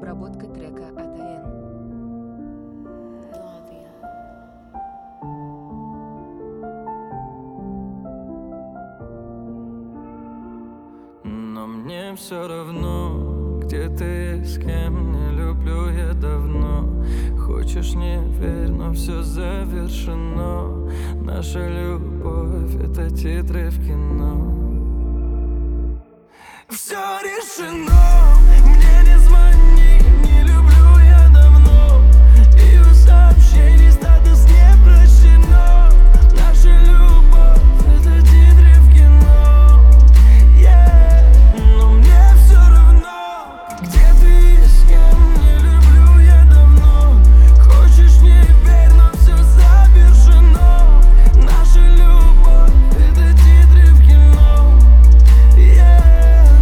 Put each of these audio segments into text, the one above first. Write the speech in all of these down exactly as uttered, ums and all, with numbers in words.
Обработка трека АТН. Но мне все равно, где ты, с кем, не люблю я давно. Хочешь, не верь, но все завершено. Наша любовь — это титры в кино. Все решено, мне не звони, не люблю я давно. И у сообщений статус не прощено. Наша любовь — это титры в кино. Yeah. Но мне все равно, где ты и с кем, не люблю я давно. Хочешь, не верь, но все завершено. Наша любовь — это титры в кино. Yeah.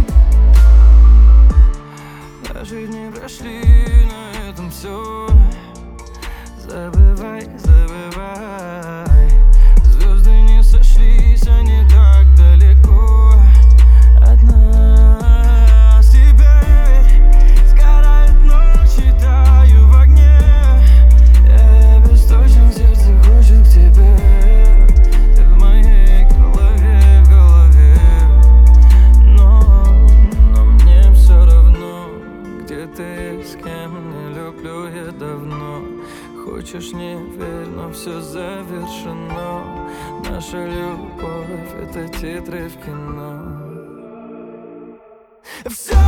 Даже дни прошли, на этом все. Забывай, забывай. Звезды не сошлись, они так далеко от нас. Теперь сгорает ночи, таю в огне. Я бесточен, сердце хочет к тебе. Ты в моей голове, в голове. Но, но мне все равно, где ты, с кем, не люблю я давно. Хочешь, не верь, но все завершено. Наша любовь — это титры в кино. Все